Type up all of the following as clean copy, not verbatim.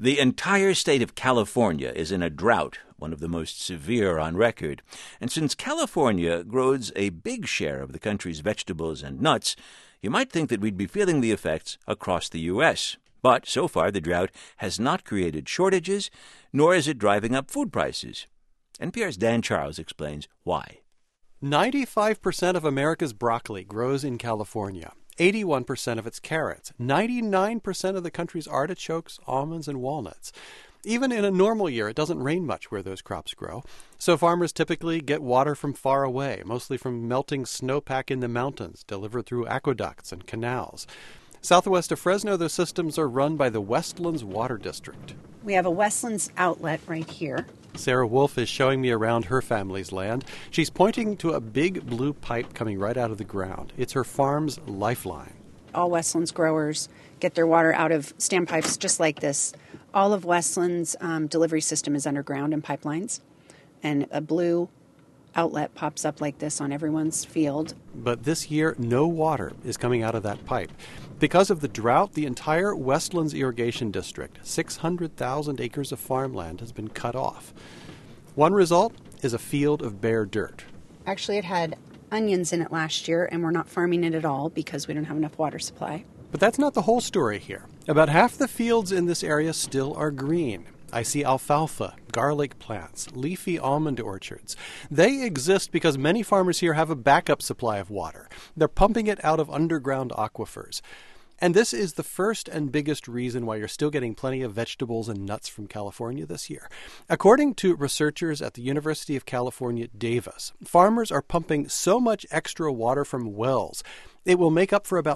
The entire state of California is in a drought, one of the most severe on record. And since California grows a big share of the country's vegetables and nuts, you might think that we'd be feeling the effects across the U.S. But so far, the drought has not created shortages, nor is it driving up food prices. NPR's Dan Charles explains why. 95% of America's broccoli grows in California. 81% of its carrots, 99% of the country's artichokes, almonds, and walnuts. Even in a normal year, it doesn't rain much where those crops grow. So farmers typically get water from far away, mostly from melting snowpack in the mountains, delivered through aqueducts and canals. Southwest of Fresno, those systems are run by the Westlands Water District. We have a Westlands outlet right here. Sarah Wolf is showing me around her family's land. She's pointing to a big blue pipe coming right out of the ground. It's her farm's lifeline. All Westlands growers get their water out of standpipes just like this. All of Westlands' delivery system is underground in pipelines, and a blue outlet pops up like this on everyone's field. But this year, no water is coming out of that pipe. Because of the drought, the entire Westlands Irrigation District, 600,000 acres of farmland, has been cut off. One result is a field of bare dirt. Actually, it had onions in it last year, and we're not farming it at all because we don't have enough water supply. But that's not the whole story here. About half the fields in this area still are green. I see alfalfa, garlic plants, leafy almond orchards. They exist because many farmers here have a backup supply of water. They're pumping it out of underground aquifers. And this is the first and biggest reason why you're still getting plenty of vegetables and nuts from California this year. According to researchers at the University of California, Davis, farmers are pumping so much extra water from wells, it will make up for about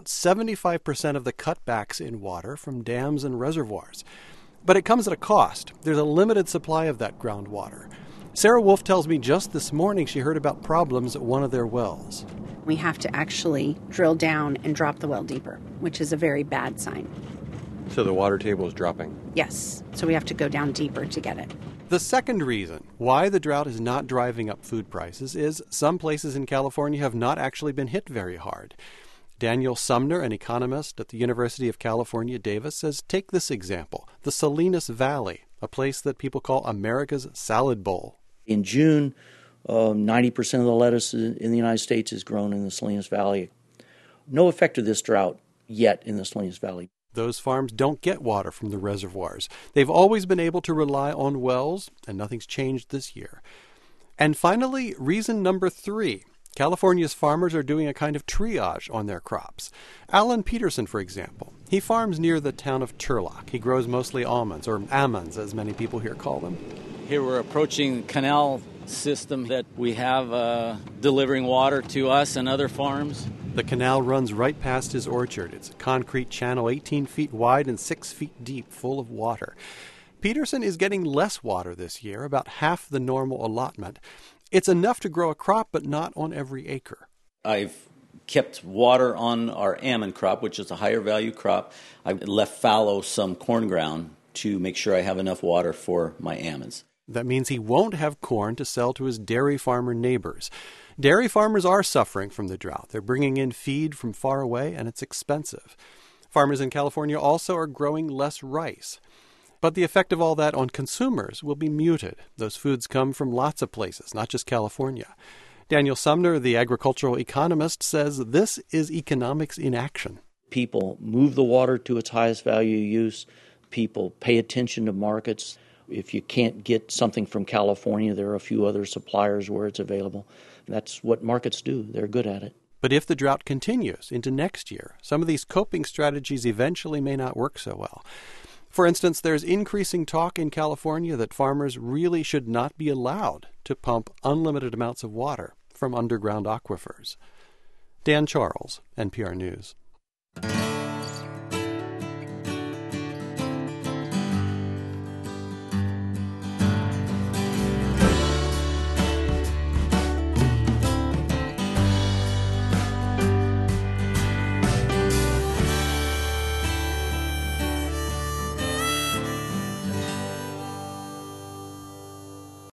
75% of the cutbacks in water from dams and reservoirs. But it comes at a cost. There's a limited supply of that groundwater. Sarah Wolf tells me just this morning she heard about problems at one of their wells. We have to actually drill down and drop the well deeper, which is a very bad sign. So the water table is dropping? Yes, so we have to go down deeper to get it. The second reason why the drought is not driving up food prices is some places in California have not actually been hit very hard. Daniel Sumner, an economist at the University of California, Davis, says take this example, the Salinas Valley, a place that people call America's salad bowl. In June, 90% of the lettuce in the United States is grown in the Salinas Valley. No effect of this drought yet in the Salinas Valley. Those farms don't get water from the reservoirs. They've always been able to rely on wells, and nothing's changed this year. And finally, reason number 3. California's farmers are doing a kind of triage on their crops. Alan Peterson, for example, he farms near the town of Turlock. He grows mostly almonds, or almonds, as many people here call them. Here we're approaching the canal system that we have delivering water to us and other farms. The canal runs right past his orchard. It's a concrete channel 18 feet wide and 6 feet deep, full of water. Peterson is getting less water this year, about half the normal allotment. It's enough to grow a crop, but not on every acre. I've kept water on our almond crop, which is a higher value crop. I've left fallow some corn ground to make sure I have enough water for my almonds. That means he won't have corn to sell to his dairy farmer neighbors. Dairy farmers are suffering from the drought. They're bringing in feed from far away, and it's expensive. Farmers in California also are growing less rice. But the effect of all that on consumers will be muted. Those foods come from lots of places, not just California. Daniel Sumner, the agricultural economist, says this is economics in action. People move the water to its highest value use. People pay attention to markets. If you can't get something from California, there are a few other suppliers where it's available. That's what markets do. They're good at it. But if the drought continues into next year, some of these coping strategies eventually may not work so well. For instance, there's increasing talk in California that farmers really should not be allowed to pump unlimited amounts of water from underground aquifers. Dan Charles, NPR News.